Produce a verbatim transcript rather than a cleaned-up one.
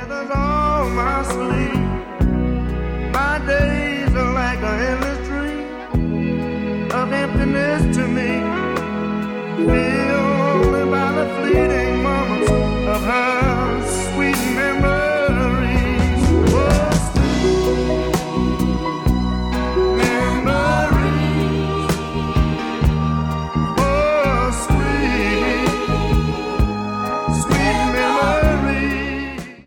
feathers on my sleeve. My days are like an endless dream of emptiness to me, filled only by the fleeting moments of her.